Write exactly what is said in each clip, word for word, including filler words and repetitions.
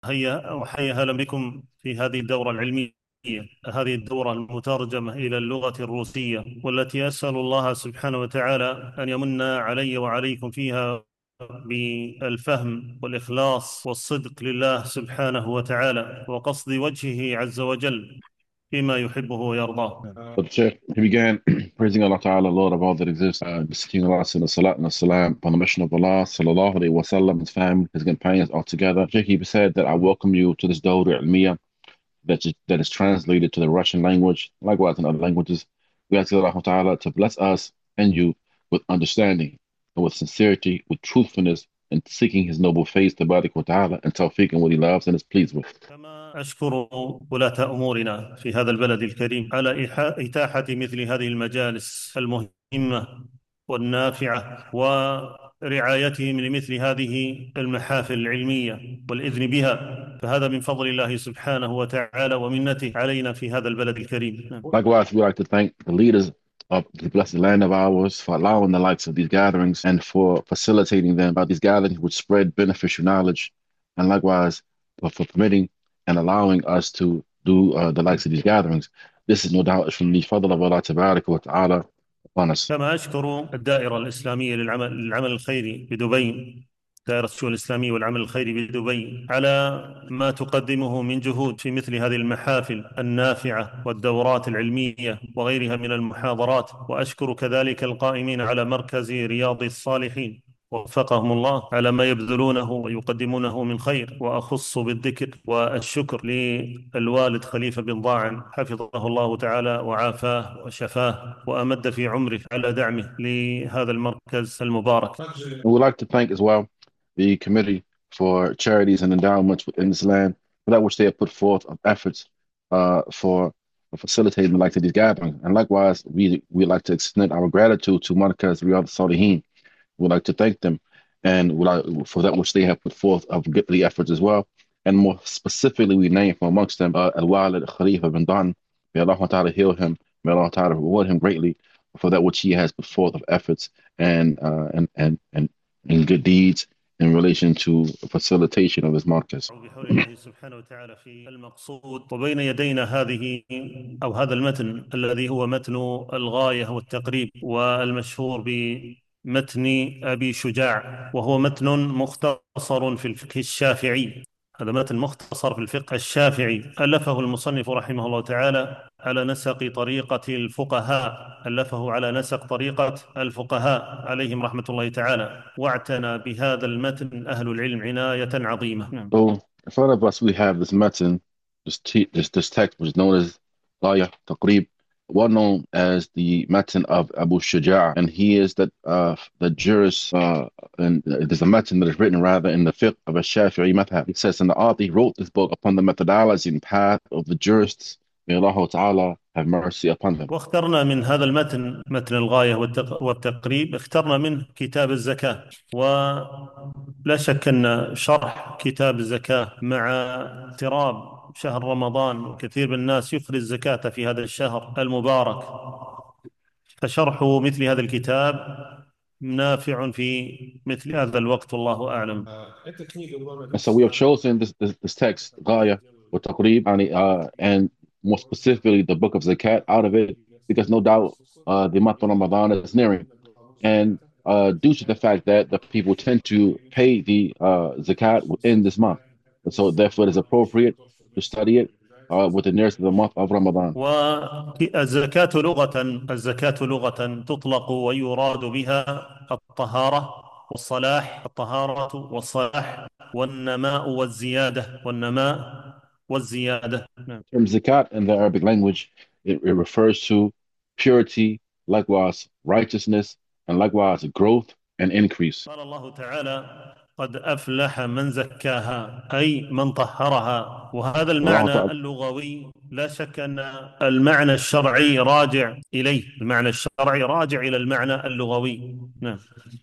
وهيا وحيا أهلا بكم في هذه الدورة العلمية، هذه الدورة المترجمة إلى اللغة الروسية، والتي أسأل الله سبحانه وتعالى أن يمن علي وعليكم فيها بالفهم والإخلاص والصدق لله سبحانه وتعالى، وقصد وجهه عز وجل فيما يحبه ويرضاه. So the Sheikh, he began praising Allah Ta'ala, Lord of all that exists, uh, beseeching Allah, send the salat and the salam upon the mission of Allah, sallallahu alayhi wa sallam, his family, his companions all together. Sheikh, he said that I welcome you to this Dawra Ilmiya that, is- that is translated to the Russian language, likewise in other languages. We ask Allah Ta'ala to bless us and you with understanding and with sincerity, with truthfulness, and seeking his noble face, Tabarak wa Ta'ala, and tawfiq and what he loves and is pleased with. كما أشكر ولاة أمورنا في هذا البلد الكريم على إيحاء- إتاحة مثل هذه المجالس المهمة والنافعة، ورعايتهم لمثل هذه المحافل العلمية والإذن بها، فهذا من فضل الله سبحانه وتعالى ومنته علينا في هذا البلد الكريم. نعم. Likewise, we like to thank the leaders of the blessed land of ours for allowing the likes of these gatherings and for facilitating them. Uh, these gatherings would spread beneficial knowledge, and likewise for, for permitting and allowing us to do uh, the likes of these gatherings. This is no doubt from the fadl of Allah Tabaraka wa Ta'ala upon us. كما أشكر الدائرة الإسلامية للعمل للعمل الخيري بدبي، دائرة الشؤون الإسلامية والعمل الخيري بدبي، على ما تقدمه من جهود في مثل هذه المحافل النافعة والدورات العلمية وغيرها من المحاضرات. وأشكر كذلك القائمين على مركز رياض الصالحين وفقهم الله على ما يبذلونه ويقدمونه من خير. وأخص بالذكر والشكر للوالد خليفة بن ضاعن حفظه الله تعالى وعافاه وشفاه وأمد في عمره على دعمه لهذا المركز المبارك. And we'd like to thank as well the committee for charities and endowments within this land for that which they have put forth of efforts uh, for facilitating the likes of these gatherings. And likewise, we we like to extend our gratitude to Markaz Riyadh Salihin. We'd like to thank them and we like for that which they have put forth of the efforts as well. And more specifically, we name from amongst them uh, Al Walid Khalifa bin Dan. May Allah Ta'ala heal him. May Allah Ta'ala reward him greatly for that which he has put forth of efforts and uh, and and and and good deeds in relation to facilitation of his markers. بحول الله سبحانه وتعالى في المقصود. وبين يدينا هذه أو هذا المتن الذي هو متن الغاية والتقريب، والمشهور بمتن أبي شجاع، وهو متن مختصر في الفقه الشافعي. هذا متن مختصر في الفقه الشافعي ألفه المصنف رحمه الله تعالى على نسق طريقة الفقهاء، ألفه على نسق طريقة الفقهاء عليهم رحمة الله تعالى، واعتنى بهذا المتن أهل العلم عناية عظيمة. So in front of us we have this matan, this te this this text which is known as Gaya Taqrib, well known as the matan of Abu Shaja', and he is that uh the jurist uh and there's a matan that is written rather in the fiqh of a Shafi'i madhab. It says, and the author he wrote this book upon the methodology and path of the jurists. May Allah Ta'ala have mercy upon them. واخترنا من هذا المتن، متن الغاية والتق- والتقريب، اخترنا منه كتاب الزكاة. ولا شك أن شرح كتاب الزكاة مع اقتراب شهر رمضان وكثير من الناس يخرج الزكاة في هذا الشهر المبارك، فشرح مثل هذا الكتاب نافع في مثل هذا الوقت، والله أعلم. And so we have chosen this this, this text, Gaya with Taqrib, and, uh, and more specifically the book of Zakat out of it, because no doubt uh, the month of Ramadan is nearing. And uh, due to the fact that the people tend to pay the uh, Zakat within this month. And so therefore it is appropriate to study it uh, with the nearest of the month of Ramadan. والزكاة لغة الزكاة لغة تطلق ويراد بها الطهارة والصلاح، الطهارة والصلاح والنماء والزيادة، والنماء والزيادة. نعم. Term Zakat in the Arabic language, it, it refers to purity, likewise righteousness, and likewise growth and increase. قال الله تعالى: قد أفلح من زكاها، أي من طهرها. وهذا Allah المعنى Ta'ala اللغوي لا شك أن المعنى الشرعي راجع إليه، المعنى الشرعي راجع إلى المعنى اللغوي. نعم.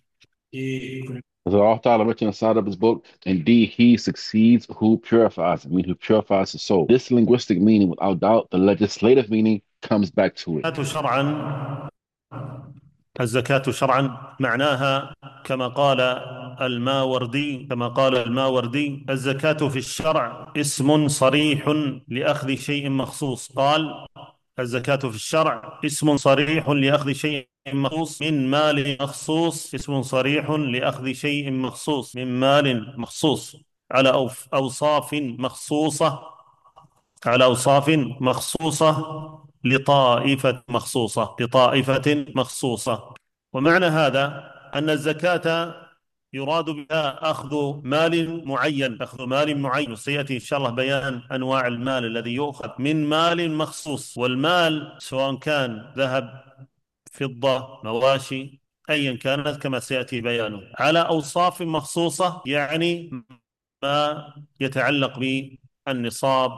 As Allah Ta'ala mentioned inside of his book, indeed he succeeds who purifies, I mean who purifies the soul. This linguistic meaning, without doubt, the legislative meaning comes back to it. الزكاة شرعا الزكاة شرعا معناها كما قال الماوردي كما قال الماوردي: الزكاة في الشرع اسم صريح لأخذ شيء مخصوص. قال: الزكاة في الشرع اسم صريح لأخذ شيء مخصوص من مال مخصوص، اسم صريح لأخذ شيء مخصوص من مال مخصوص على أوف- أوصاف مخصوصة على أوصاف مخصوصة لطائفة مخصوصة لطائفة مخصوصة. ومعنى هذا أن الزكاة يراد بها أخذ مال معين أخذ مال معين وسيأتي إن شاء الله بيان أنواع المال الذي يؤخذ من مال مخصوص. والمال سواء كان ذهب، فضة، مواشي، أيا كانت كما سيأتي بيانه، على أوصاف مخصوصة، يعني ما يتعلق بالنصاب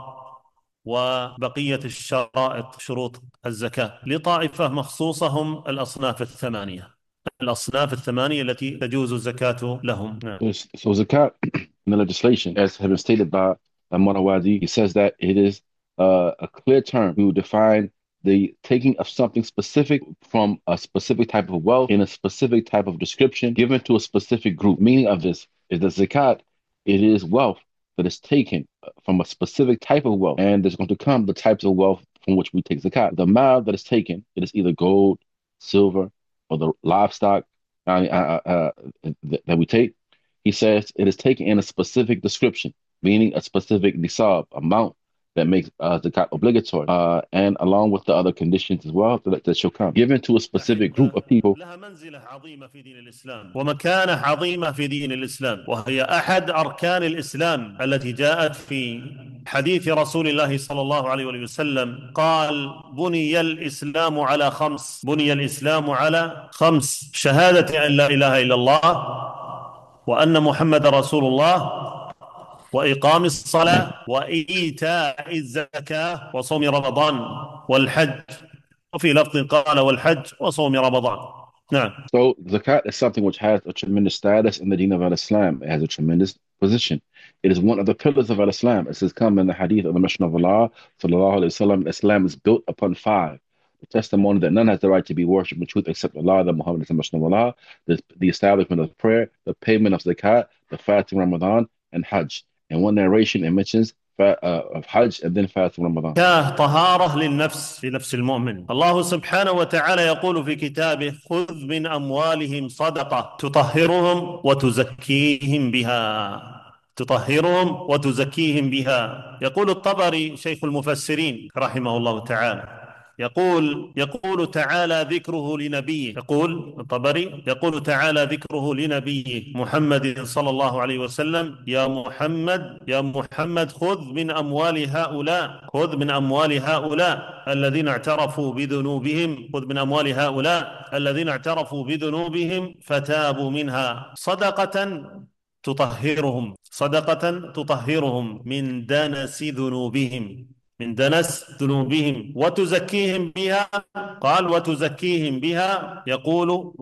وبقية الشرائط شروط الزكاة لطائفة مخصوصة، هم الأصناف الثمانية الأصناف الثمانية التي تجوز الزكاة لهم. نعم. So, so zakat in the legislation, as has been stated by by Monawadi, he says that it is uh, a clear term to define the taking of something specific from a specific type of wealth in a specific type of description given to a specific group. Meaning of this is that zakat, it is wealth that is taken from a specific type of wealth, and there's going to come the types of wealth from which we take zakat. The mal that is taken, it is either gold, silver, or the livestock uh, uh, uh, that, that we take. He says it is taken in a specific description, meaning a specific nisab amount that makes uh, zakat obligatory, uh, and along with the other conditions as well that, that shall come, given to a specific group of people. لها منزلة عظيمة في دين الإسلام ومكانة عظيمة في دين الإسلام، وهي أحد أركان الإسلام التي جاءت في حديث رسول الله صلى الله عليه وسلم. قال: بني الإسلام على خمس بني الإسلام على خمس: شهادة أن لا إله إلا الله، وأن محمد رسول الله، وإقام الصلاة، وإيتاء الزكاة، وصوم رمضان، والحج. وفي لفظ قال: والحج وصوم رمضان. نعم. So zakat is something which has a tremendous status in the deen of al-Islam. It has a tremendous position. It is one of the pillars of al-Islam. It says come in the hadith of the Messenger of Allah, sallallahu alaihi wasallam, Islam is built upon five: the testimony that none has the right to be worshipped in truth except Allah, that Muhammad is the Messenger of Allah, the, the establishment of prayer, the payment of zakat, the fasting Ramadan, and Hajj. In one narration, it mentions uh, of Hajj and then fasting Ramadan. طهارة للنفس لنفس المؤمن. الله سبحانه وتعالى يقول في كتابه: خذ من أموالهم صدقة تطهرهم وتزكيهم بها تطهرهم وتزكيهم بها. يقول الطبري شيخ المفسرين رحمه الله تعالى، يقول يقول تعالى ذكره لنبيه يقول الطبري يقول تعالى ذكره لنبيه محمد صلى الله عليه وسلم: يا محمد يا محمد خذ من أموال هؤلاء خذ من أموال هؤلاء الذين اعترفوا بذنوبهم خذ من أموال هؤلاء الذين اعترفوا بذنوبهم فتابوا منها صدقة تطهرهم صدقة تطهرهم من دنس ذنوبهم من دنس ذنوبهم وتزكيهم بها. قال: وتزكيهم بها، يقول: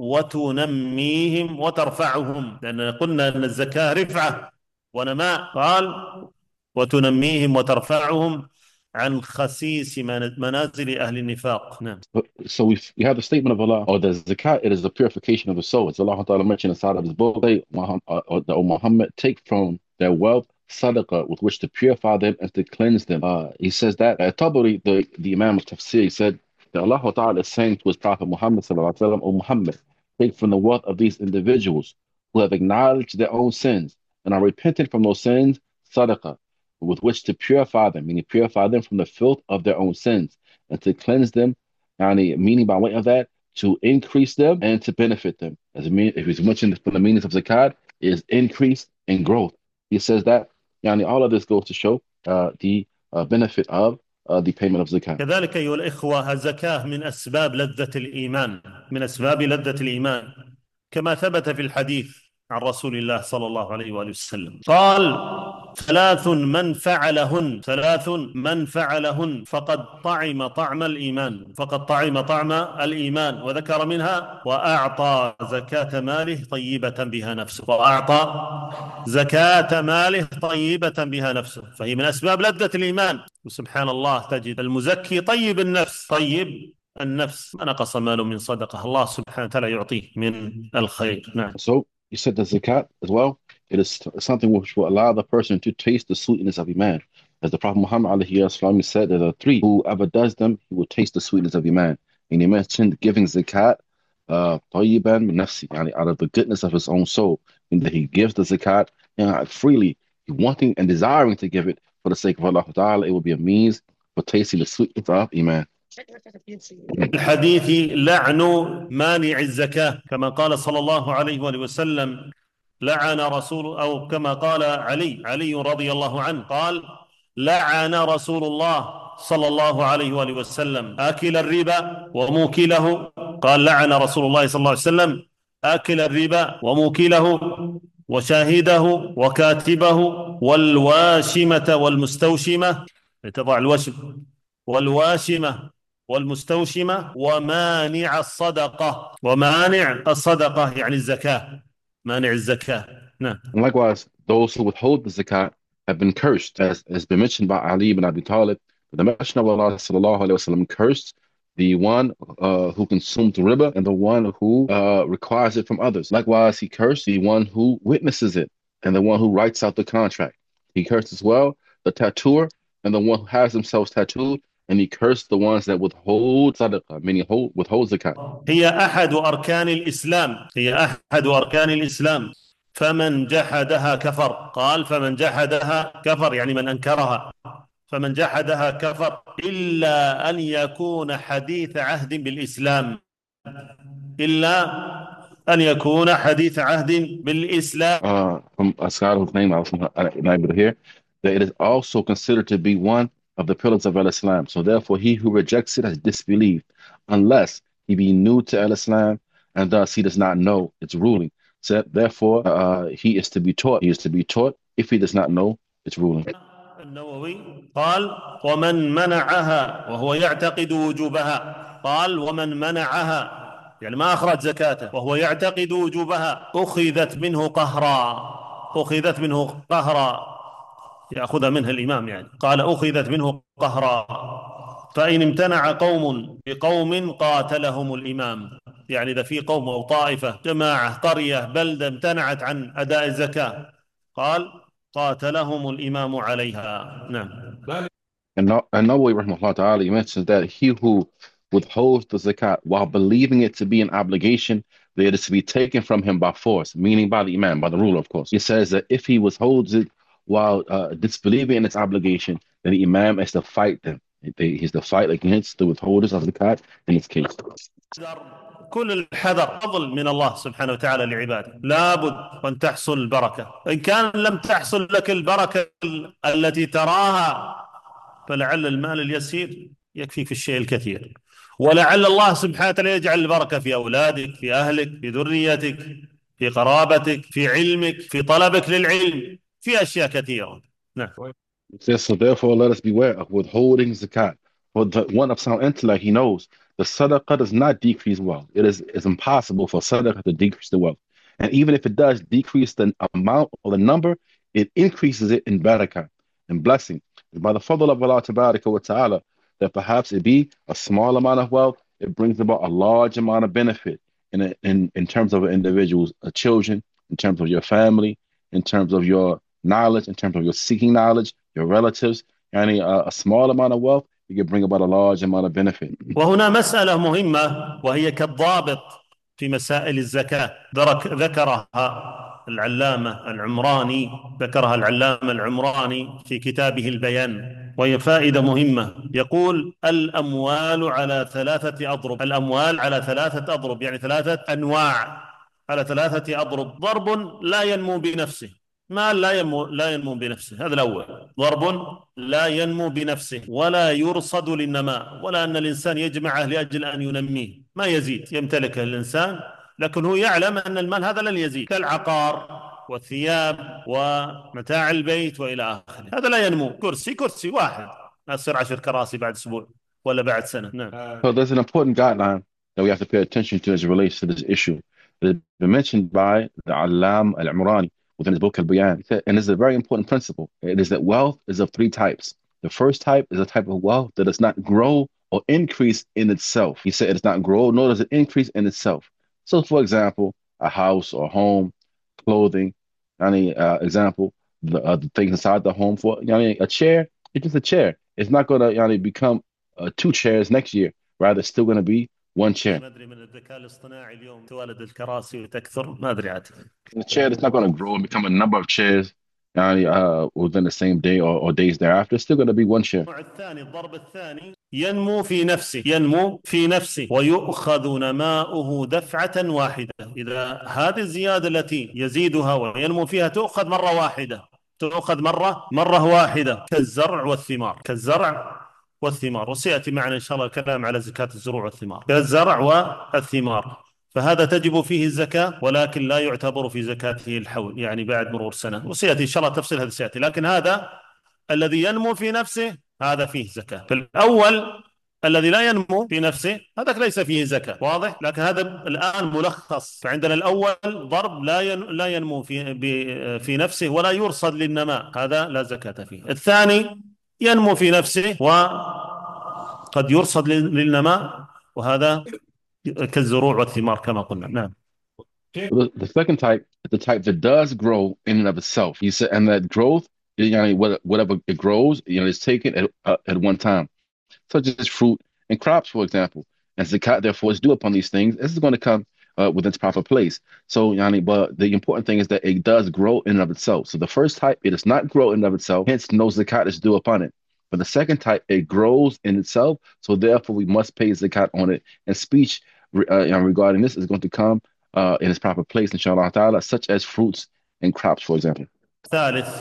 وتنميهم وترفعهم، لأن قلنا أن الزكاة رفعة ونماء. قال: وتنميهم وترفعهم عن خسيس منازل أهل النفاق. نعم. So we we have the statement of Allah, or the zakat, it is the purification of the soul. It's Allah Ta'ala mentioned inside of his book, say, Muhammad, uh, or, or Muhammad, take from their wealth sadaqah with which to purify them and to cleanse them. Uh, he says that at Tabari, the, the Imam of Tafsir, he said that Allah Ta'ala is saying to his Prophet Muhammad Sallallahu Alaihi Wasallam, O Muhammad, take from the wealth of these individuals who have acknowledged their own sins and are repentant from those sins, sadaqah, with which to purify them, meaning purify them from the filth of their own sins and to cleanse them, yani, meaning by way of that, to increase them and to benefit them. As it mean, if he's mentioned from the meanings of zakat, is increase and growth. He says that, yani, all of this goes to show uh, the uh, benefit of uh, the payment of zakat. كذلك أيها الإخوة، الزكاة من أسباب لذة الإيمان من أسباب لذة الإيمان كما ثبت في الحديث عن رسول الله صلى الله عليه وآله وسلم. قال: ثلاث من فعلهن ثلاث من فعلهن فقد طعم طعم الإيمان فقد طعم طعم الإيمان وذكر منها: وأعطى زكاة ماله طيبة بها نفسه وأعطى زكاة ماله طيبة بها نفسه. فهي من أسباب لذة الإيمان. وسبحان الله، تجد المزكي طيب النفس طيب النفس ما نقص ماله من صدقة، الله سبحانه وتعالى يعطيه من الخير. نعم. So You said the zakat as well. It is something which will allow the person to taste the sweetness of Iman. As the Prophet Muhammad alayhi wasallam said, there are three. Whoever does them, he will taste the sweetness of Iman. And he mentioned giving zakat, uh, tayyiban min nafsi, yani out of the goodness of his own soul. And that he gives the zakat, you know, freely, wanting and desiring to give it for the sake of Allah Ta'ala. It will be a means for tasting the sweetness of Iman. الحديث لعن مانع الزكاة كما قال صلى الله عليه وآله وسلم لعن رسول أو كما قال علي علي رضي الله عنه قال لعن رسول الله صلى الله عليه وآله وسلم آكل الربا وموكله قال لعن رسول الله صلى الله عليه وسلم آكل الربا وموكله وشاهده وكاتبه والواشمة والمستوشمة تضع الوشم والواشمة والمستوشمة ومانع الصدقة ومانع الصدقة يعني الزكاة مانع الزكاة نعم. And likewise, those who withhold the zakat have been cursed, as has been mentioned by Ali ibn Abi Talib. The Messenger of Allah sallallahu alaihi wasallam cursed the one uh, who consumes the riba and the one who uh, requires it from others. Likewise, he cursed the one who witnesses it and the one who writes out the contract. He cursed as well the tattooer and the one who has themselves tattooed, and he cursed the ones that withhold sadaqah, meaning hold, withhold zakat. هي أحد أركان الإسلام هي أحد أركان الإسلام فمن جحدها كفر قال فمن جحدها كفر يعني من أنكرها فمن جحدها كفر إلا أن يكون حديث عهد بالإسلام إلا أن يكون حديث عهد بالإسلام. Uh, from a scholar whose name I was not able to hear, that it is also considered to be one of the pillars of Al-Islam. So therefore, he who rejects it has disbelieved, unless he be new to Al-Islam, and thus he does not know its ruling. So therefore, uh, he is to be taught. He is to be taught if he does not know its ruling. النووي قال ومن منعها وهو يعتقد وجوبها قال ومن منعها يعني ما أخرج زكاته وهو يعتقد وجوبها أخذت منه قهرا أخذت منه قهرا يأخذ منها الإمام يعني قال أخذت منه قهرا فإن امتنع قوم بقوم قاتلهم الإمام يعني إذا في قوم أو طائفة جماعة قرية بلدة امتنعت عن أداء الزكاة قال قاتلهم الإمام عليها نعم. And Nawawi rahimahullah ta'ala, he mentions that he who withholds the zakat while believing it to be an obligation, that it is to be taken from him by force, meaning by the imam, by the ruler, of course. He says that if he withholds it while uh, disbelieving in its obligation, then the imam is to fight them. He's to fight against the withholders of the zakat in this case. كل الحذر فضل من الله سبحانه وتعالى لعباده لابد أن تحصل البركة إن كان لم تحصل لك البركة التي تراها فلعل المال اليسير يكفيك في الشيء الكثير ولعل الله سبحانه وتعالى يجعل البركة في أولادك في أهلك في ذريتك في قرابتك في علمك في طلبك للعلم في أشياء كثيرة نعم. So therefore let us beware of withholding zakat. For the one of sound intellect, he knows the sadaqah does not decrease wealth. It is it's impossible for sadaqah to decrease the wealth. And even if it does decrease the amount or the number, it increases it in barakah and blessing. And by the fadl of Allah tabaraka wa ta'ala, that perhaps it be a small amount of wealth, it brings about a large amount of benefit in, in, in terms of individuals, uh, children, in terms of your family, in terms of your knowledge, in terms of your seeking knowledge, your relatives. And a, a small amount of wealth, you can bring about a large amount of benefit. وهنا مسألة مهمة وهي كالضابط في مسائل الزكاة ذكرها العلامة العمراني ذكرها العلامة العمراني في كتابه البيان وهي فائدة مهمة يقول الأموال على ثلاثة أضرب الأموال على ثلاثة أضرب يعني ثلاثة أنواع على ثلاثة أضرب ضرب لا ينمو بنفسه مال لا ينمو لا ينمو بنفسه هذا الأول ضرب لا ينمو بنفسه ولا يرصد للنماء ولا أن الإنسان يجمعه لأجل أن ينميه ما يزيد يمتلكه الإنسان لكن هو يعلم أن المال هذا لن يزيد كالعقار والثياب ومتاع البيت وإلى آخره هذا لا ينمو كرسي كرسي واحد لا تصير عشر كراسي بعد أسبوع ولا بعد سنة نعم. So there's an important guideline that we have to pay attention to as it relates to this issue. It's been mentioned by the Allam al-Imrani within his book Al-Bayan. And it's a very important principle. It is that wealth is of three types. The first type is a type of wealth that does not grow or increase in itself. He said it does not grow, nor does it increase in itself. So, for example, a house or home, clothing. Any uh, example, the, uh, the things inside the home for yani, a chair, it's just a chair. It's not gonna yani, become uh, two chairs next year. Rather, it's still gonna be one chair. ما ادري من الذكاء الاصطناعي اليوم تولد الكراسي وتكثر، ما ادري عاد. The chair is not gonna grow and become a number of chairs yani, uh, within the same day or, or days thereafter. It's still gonna be one chair. النوع الثاني، الضرب الثاني، ينمو في نفسه، ينمو في نفسه ويؤخذ نماؤه دفعة واحدة. إذا هذه الزيادة التي يزيدها وينمو فيها تؤخذ مرة واحدة، تؤخذ مرة مرة واحدة، كالزرع والثمار، كالزرع والثمار. وسيأتي معنا إن شاء الله الكلام على زكاة الزروع والثمار، كالزرع والثمار. فهذا تجب فيه الزكاة، ولكن لا يعتبر في زكاته الحول، يعني بعد مرور سنة. وسيأتي إن شاء الله تفصيل هذا سيأتي، لكن هذا الذي ينمو في نفسه هذا فيه زكاة. في الأول الذي لا ينمو في نفسه هذاك ليس فيه زكاة، واضح؟ لكن هذا الآن ملخص. فعندنا الأول ضرب لا لا ينمو في في نفسه ولا يرصد للنماء، هذا لا زكاة فيه. الثاني ينمو في نفسه وقد يرصد للنماء، وهذا كالزروع والثمار كما قلنا. نعم. The, the second type is the type that does grow in and of itself. You said, and that growth, you know, whatever it grows, you know, is taken at, uh, at one time, such as fruit and crops, for example. And zakat, therefore, is due upon these things. This is going to come uh, within its proper place. So, yani, but the important thing is that it does grow in and of itself. So the first type, it does not grow in and of itself, hence no zakat is due upon it. But the second type, it grows in itself. So therefore, we must pay zakat on it. And speech uh, you know, regarding this is going to come uh, in its proper place, inshallah ta'ala, such as fruits and crops, for example. ثالث،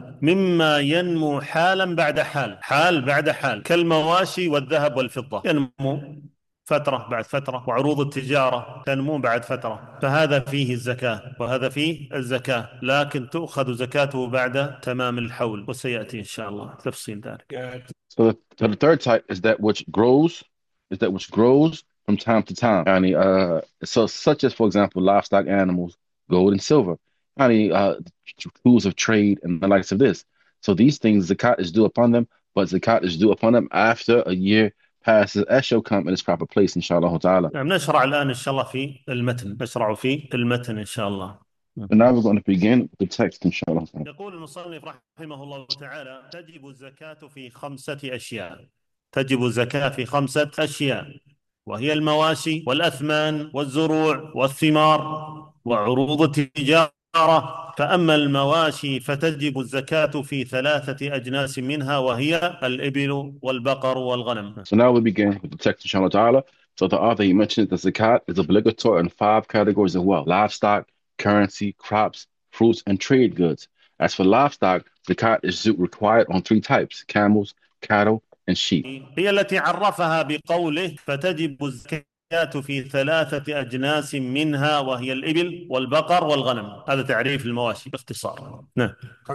مما ينمو حالا بعد حال، حال بعد حال، كالمواشي والذهب والفضة، ينمو فترة بعد فترة، وعروض التجارة تنمو بعد فترة، فهذا فيه الزكاة وهذا فيه الزكاة، لكن تؤخذ زكاته بعد تمام الحول، وسيأتي إن شاء الله تفصيل ذلك. So the, so the third type is that which grows, is that which grows from time to time. Yani, uh, so such as, for example, livestock animals, gold and silver, yani, uh, tools of trade and the likes of this. So these things, zakat is due upon them, but zakat is due upon them after a year passes, as shall come in its proper place, inshallah ta'ala. نعم. نشرع الآن إن شاء الله في المتن، نشرع في المتن إن شاء الله. And now we're going to begin with the text, inshallah. يقول المصنف رحمه الله تعالى: تجب الزكاة في خمسة أشياء، تجب الزكاة في خمسة أشياء، وهي المواشي والأثمان والزروع والثمار وعروض التجارة. فأما المواشي فتجب الزكاة في ثلاثة أجناس منها، وهي الإبل والبقر والغنم. So now we begin with the text, inshallah ta'ala. So the author, he mentioned that zakat is obligatory in five categories as well: livestock, currency, crops, fruits, and trade goods. As for livestock, zakat is required on three types: camels, cattle, and sheep. هي التي عرفها بقوله فتجب الزكاة في ثلاثة أجناس منها، وهي الإبل والبقر والغنم. هذا تعريف المواشي باختصار. نعم.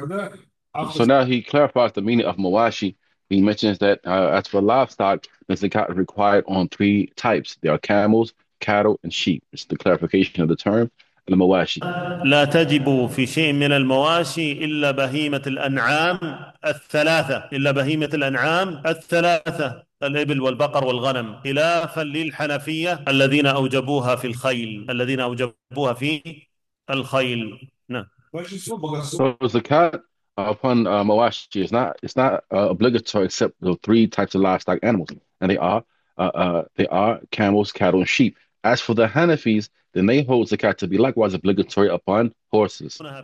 So now he clarifies the meaning of mawashi. He mentions that uh, as for livestock, the zakat is required on three types. There are camels, cattle, and sheep. It's the clarification of the term. المواشي لا تجب في شيء من المواشي إلا بهيمة الأنعام الثلاثة، إلا بهيمة الأنعام الثلاثة، الإبل والبقر والغنم، خلافا للحنفية الذين أوجبوها في الخيل، الذين أوجبوها في الخيل. نعم. So zakat upon uh, mawashi is not it's not uh, obligatory except the three types of livestock animals, and they are uh, uh, they are camels, cattle, and sheep. As for the Hanafis, then they hold zakat to be likewise obligatory upon horses. So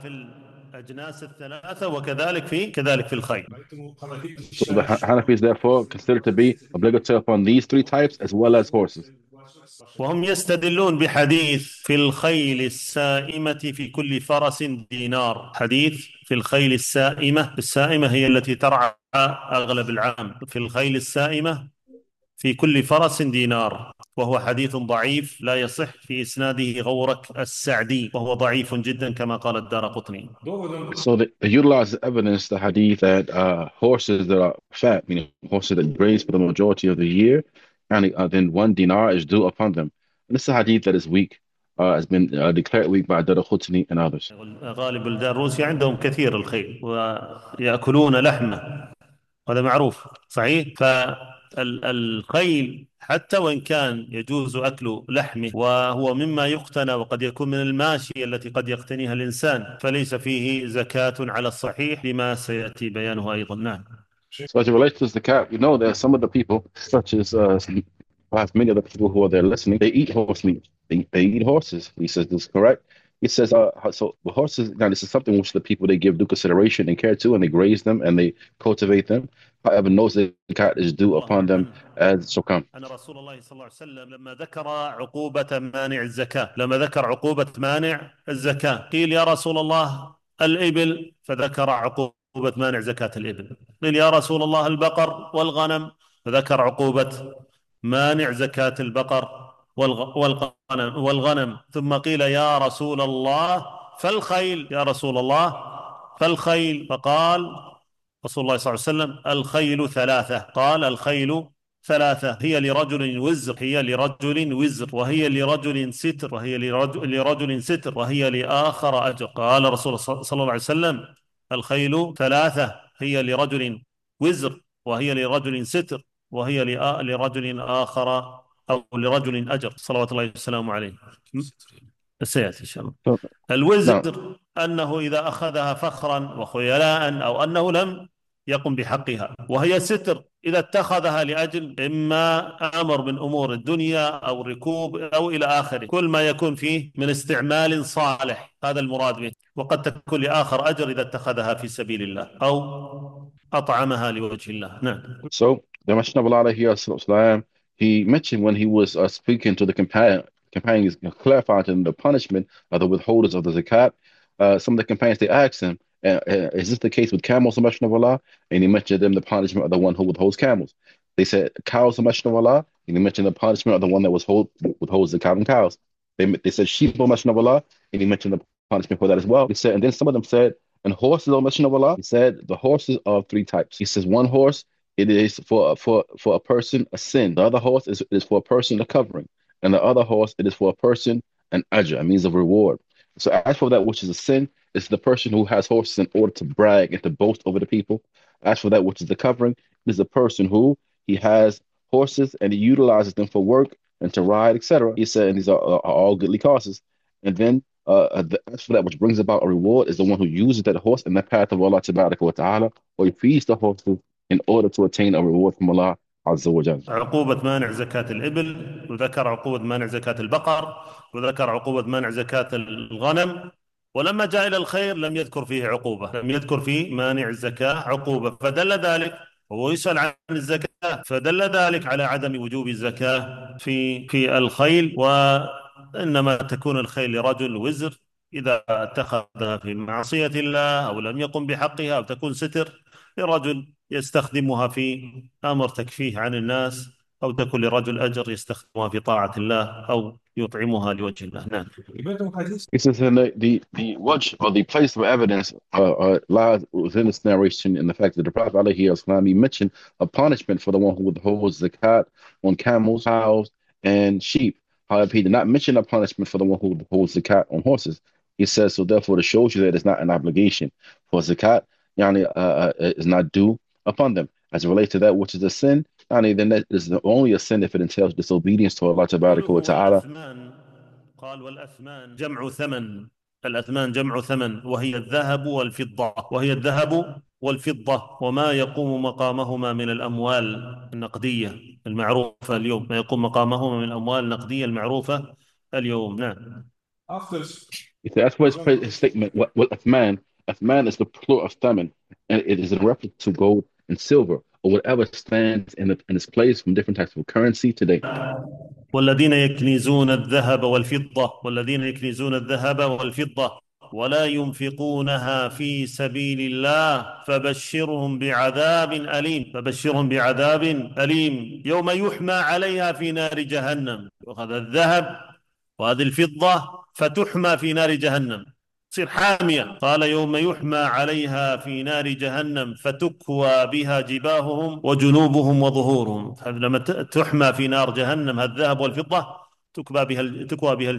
the Hanafis therefore consider to be obligatory upon these three types as well as horses. وهم يستدلون بحديث في الخيل السائمة في كل فرس دينار. حديث في الخيل السائمة، السائمة هي التي ترعى أغلب العام، في الخيل السائمة في كل فرس دينار، وهو حديث ضعيف لا يصح، في إسناده غورك السعدي، وهو ضعيف جدا كما قال الدارقطني. So they, they utilize the evidence, the hadith, that uh, horses that are fat, meaning horses that graze for the majority of the year, and uh, then one dinar is due upon them. And this is a hadith that is weak, uh, has been uh, declared weak by Daraqutni and others. غالب البلدان الروسية عندهم كثير الخيل ويأكلون لحمه، هذا معروف صحيح. ف ال- الخيل حتى وإن كان يجوز أكل لحمه وهو مما يقتنى وقد يكون من الماشية التي قد يقتنيها الإنسان، فليس فيه زكاة على الصحيح لما سيأتي بيانه أيضا. نعم. So as it relates to zakat, you know that some of the people, such as uh, perhaps many of the people who are there listening, they eat horse meat. They, they eat horses. He says this is correct. He says, uh, so the horses, now this is something which the people they give due consideration and care to, and they graze them and they cultivate them. However, no zakat is due الله upon them عنه as shall come. أن رسول الله صلى الله عليه وسلم لما ذكر عقوبة مانع الزكاة، لما ذكر عقوبة مانع الزكاة قيل يا رسول الله الإبل، فذكر عقوبة مانع زكاة الإبل. قيل يا رسول الله البقر والغنم، فذكر عقوبة مانع زكاة البقر والغ- والغنم والغنم. ثم قيل يا رسول الله فالخيل، يا رسول الله فالخيل، فقال رسول الله صلى الله عليه وسلم الخيل ثلاثة، قال الخيل ثلاثة، هي لرجل وزر، هي لرجل وزر، وهي لرجل ستر، وهي لرجل, لرجل ستر، وهي لآخر أجر. قال رسول الله صلى الله عليه وسلم الخيل ثلاثة، هي لرجل وزر، وهي لرجل ستر، وهي لآ- لرجل آخر أو لرجل أجر، صلوات الله وسلامه عليه. سيأتي إن شاء الله. So now, الوزر أنه إذا أخذها فخرا وخيلاء أو أنه لم يقم بحقها، وهي ستر إذا اتخذها لأجل إما أمر من أمور الدنيا أو الركوب أو إلى آخره، كل ما يكون فيه من استعمال صالح، هذا المراد به. وقد تكون لآخر أجر إذا اتخذها في سبيل الله أو أطعمها لوجه الله. نعم. so the Messenger of Allah here, Sallallahu he mentioned when he was uh, speaking to the companion, companions, clarifying to them the punishment of the withholders of the zakat. Uh, some of the companions they asked him, uh, uh, "Is this the case with camels, the Messenger of Allah?" And he mentioned them the punishment of the one who withholds camels. They said, "Cows, the Messenger of Allah," and he mentioned the punishment of the one that was hold, withholds the cow and cows. They they said, "Sheep, the Messenger of Allah," and he mentioned the punishment for that as well. He said, and then some of them said, "And horses, the Messenger of Allah." He said, "The horses are of three types." He says, "One horse." It is for for for a person a sin. The other horse is, is for a person a covering, and the other horse it is for a person an ajr, a means of reward. So as for that which is a sin, it's the person who has horses in order to brag and to boast over the people. As for that which is the covering, it is the person who he has horses and he utilizes them for work and to ride, et cetera. He said, and these are, are all goodly causes. And then uh, the, as for that which brings about a reward is the one who uses that horse in the path of Allah Ta'ala, or he feeds the horses in order to attain a reward from Allah Azza wa Jal. عقوبة مانع زكاة الإبل، وذكر عقوبة مانع زكاة البقر، وذكر عقوبة مانع زكاة الغنم. ولما جاء إلى الخير لم يذكر فيه عقوبة، لم يذكر فيه مانع الزكاة عقوبة، فدل ذلك، وهو يسأل عن الزكاة، فدل ذلك على عدم وجوب الزكاة في في الخيل، وإنما تكون الخيل لرجل وزر إذا اتخذها في معصية الله أو لم يقم بحقها، أو تكون ستر لرجل يستخدمها في أمر تكفيه عن الناس، أو تكون لرجل أجر يستخدمها في طاعة الله أو يطعمها لوجه الله. نعم. He says, and the, the, the watch or the place of evidence uh, uh, lies within this narration in the fact that the Prophet ﷺ mentioned a punishment for the one who withholds zakat on camels, cows, and sheep. However, he did not mention a punishment for the one who withholds zakat on horses. He says, so therefore, it shows you that it's not an obligation for zakat, yani, uh, uh, is not due upon them. As it relates to that which is a sin, yani, then that is only a sin if it entails disobedience to Allah Ta'ala. والأثمان، قال والأثمان جمع ثمن، الأثمان جمع ثمن، وهي الذهب والفضة، وهي الذهب والفضة وما يقوم مقامهما من الأموال النقدية المعروفة اليوم، ما يقوم مقامهما من الأموال النقدية المعروفة اليوم. نعم. He said, that's why his, his statement, what, what Athman, Athman is the plural of Thaman, and it is a reference to gold and silver, or whatever stands in, the, in its place from different types of currency today. والذين يكنزون الذهب والفضة، والذين يكنزون الذهب والفضة ولا ينفقونها في سبيل الله فبشرهم بعذاب أليم، فبشرهم بعذاب أليم يوم يحمى عليها في نار جهنم. وهذا الذهب وهذه الفضة فتحمى في نار جهنم، تصير حامية. قال يوم يحمى عليها في نار جهنم فتكوى بها جباههم وجنوبهم وظهورهم. لما تحمى في نار جهنم الذهب والفضة تكوى بها تكوى بها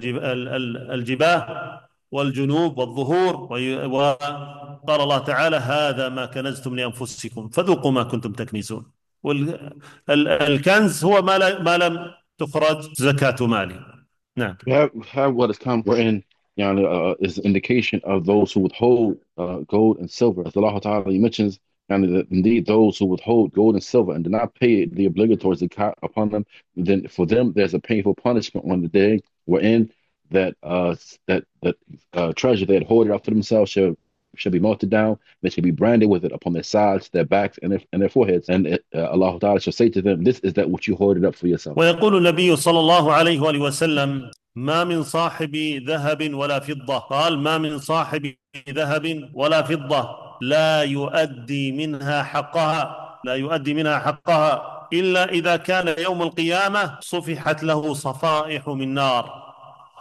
الجباه والجنوب والظهور. وقال الله تعالى هذا ما كنزتم لأنفسكم فذوقوا ما كنتم تكنزون. والكنز هو ما لا- ما لم تخرج زكاة ماله. نعم. We have, we have what has come wherein يعني, uh, is an indication of those who withhold uh, gold and silver. As Allah Ta'ala He mentions, and that indeed those who withhold gold and silver and do not pay the obligatory zakat upon them, then for them there's a painful punishment on the day wherein that uh, that that uh, treasure they had hoarded out for themselves shall shall be melted down. They shall be branded with it upon their sides, their backs, and their, and their foreheads. And it, uh, Allah Ta'ala shall say to them, "This is that which you hoarded up for yourself." ويقول النبي صلى الله عليه وآله وسلم: ما من صاحب ذهب ولا فضة، قال: ما من صاحب ذهب ولا فضة لا يؤدي منها حقها لا يؤدي منها حقها إلا إذا كان يوم القيامة صفحت له صفائح من نار.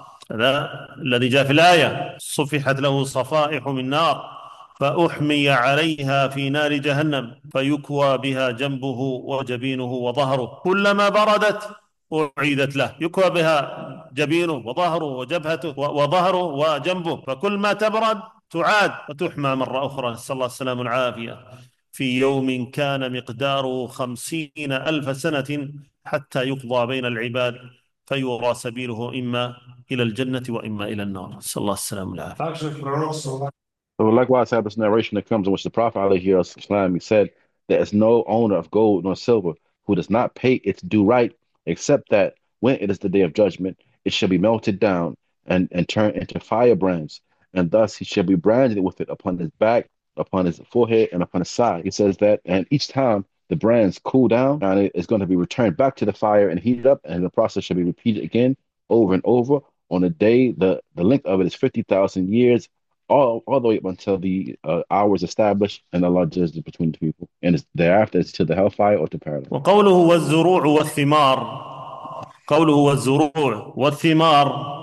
هذا الذي جاء في الآية: صفحت له صفائح من نار فأحمي عليها في نار جهنم فيكوى بها جنبه وجبينه وظهره، كلما بردت أعيدت له. يكوى بها جبينه وظهره وجبهته وظهره وجنبه، فكل ما تبرد تعاد وتحمى مرة أخرى، نسأل الله السلامة والعافية، في يوم كان مقداره خمسين ألف سنة حتى يقضى بين العباد فيرى سبيله إما إلى الجنة وإما إلى النار، نسأل الله السلامة والعافية. So likewise, have this narration that comes in which the Prophet ﷺ, he said, there is no owner of gold nor silver who does not pay its due right, except that when it is the day of judgment, it shall be melted down and, and turned into firebrands, and thus he shall be branded with it upon his back, upon his forehead, and upon his side. He says that, and each time the brands cool down, and it is going to be returned back to the fire and heated up, and the process shall be repeated again over and over. On a day, the, the length of it is fifty thousand years, all all the way up until the uh, hours established and Allah judges between the people. And it's thereafter it's to the hellfire or to paradise. وقوله والزروع والثمار، قوله والزروع والثمار،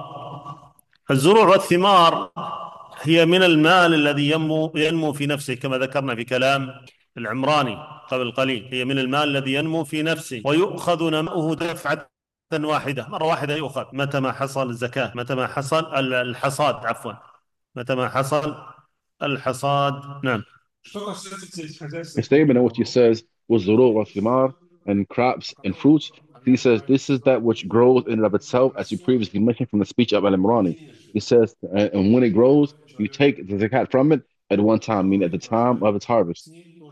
الزروع والثمار هي من المال الذي ينمو ينمو في نفسه، كما ذكرنا في كلام العمراني قبل قليل، هي من المال الذي ينمو في نفسه ويؤخذ نماؤه دفعة واحدة، مرة واحدة يؤخذ متى ما حصل الزكاة، متى ما حصل الحصاد، عفوا متى ما حصل الحصاد. نعم. A statement in which he says, وَالزُّرُوعُ وَالثِّمَارُ, and crops and fruits. He says, this is that which grows in and of itself, as you previously mentioned from the speech of Al-Imrani. He says, and, and when it grows, you take the zakat from it at one time, meaning at the time of its harvest.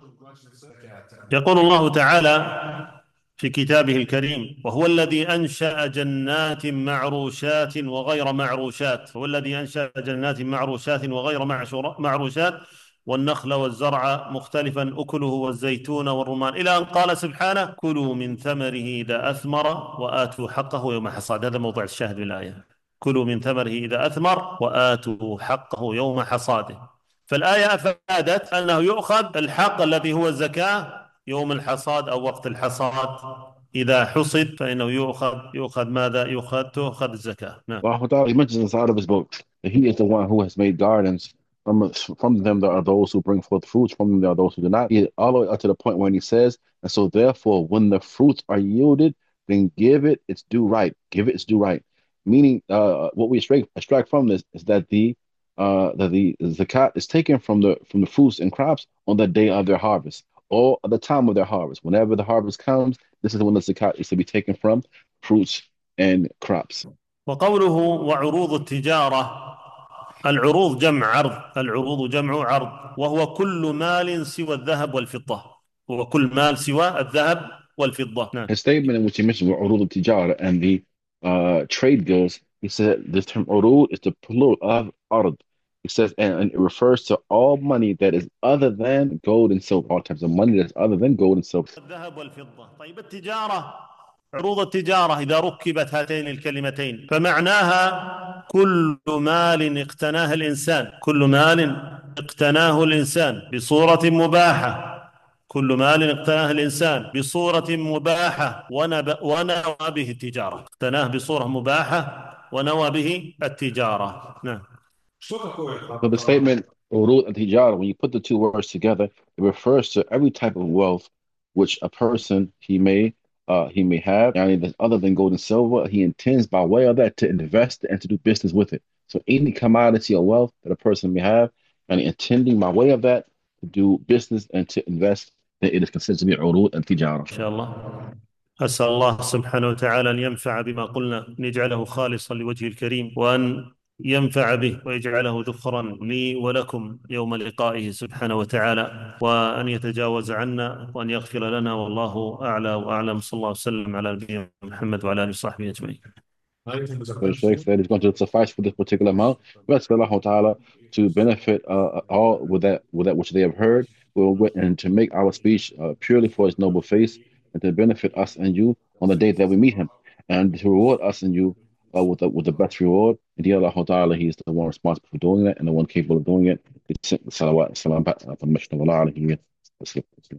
يقول الله تعالى في كتابه الكريم: وهو الذي أنشأ جنات معروشات وغير معروشات، هو الذي أنشأ جنات معروشات وغير معروشات والنخل والزرع مختلفا أكله والزيتون والرمان، إلى أن قال سبحانه: كلوا من ثمره إذا أثمر وآتوا حقه يوم حصاد. هذا موضع الشاهد بالآية: كلوا من ثمره إذا أثمر وآتوا حقه يوم حصاده. فالآية أفادت أنه يؤخذ الحق الذي هو الزكاة يوم الحصاد أو وقت الحصاد، إذا حصد فإنه يؤخذ يؤخذ ماذا؟ يؤخذ تؤخذ الزكاة. نعم. Well, he mentions inside of his book that he is the one who has made gardens. From, from them there are those who bring forth fruits, from them there are those who do not. He, all the way up to the point when he says, and so therefore, when the fruits are yielded, then give it its due right. Give it its due right. Meaning, uh, what we extract, extract from this is that the uh, that the zakat is taken from the from the fruits and crops on the day of their harvest, or at the time of their harvest. Whenever the harvest comes, this is when the zakat is to be taken from fruits and crops. وقوله وعروض التجارة، العروض جمع عرض، العروض جمع عرض، وهو كل مال سوى الذهب والفضة، هو كل مال سوى الذهب والفضة. نعم. His statement in which he mentioned urud al-tijara and the uh, trade goods, he said the term urud is the plural of ard. He says, and, and it refers to all money that is other than gold and silver, all types of money that's other than gold and silver. الذهب والفضة. طيب التجارة، عروض التجارة إذا ركبت هاتين الكلمتين فمعناها كل مال اقتناه الإنسان، كل مال اقتناه الإنسان بصورة مباحة، كل مال اقتناه الإنسان بصورة مباحة ونوى به التجارة، اقتناه بصورة مباحة ونوى به التجارة. نعم. So the statement urud al-tijara, when you put the two words together, it refers to every type of wealth which a person he may uh, he may have, and that's other than gold and silver. He intends by way of that to invest and to do business with it. So any commodity or wealth that a person may have, and intending by way of that to do business and to invest then it is considered to be urud al-tijara. إن شاء الله. أسأل الله سبحانه وتعالى أن ينفع بما قلنا، أن يجعله خالصا لوجهه الكريم، وأن ينفع به ويجعله ذخرا لي ولكم يوم لقائه سبحانه وتعالى، وأن يتجاوز عنا وأن يغفر لنا، والله أعلى وأعلم. صلى الله وسلم على نبينا محمد وعلى آله وصحبه أجمعين. So the Shaykh said it's going to suffice for this particular amount. We ask Allah Ta'ala to benefit uh, all with that with that which they have heard, and to make our speech uh, purely for His noble face, and to benefit us and you on the day that we meet Him, and to reward us and you uh, with the, with the best reward. Indeed, Allah Ta'ala, He is the one responsible for doing that and the one capable of doing it. Salawat, salam,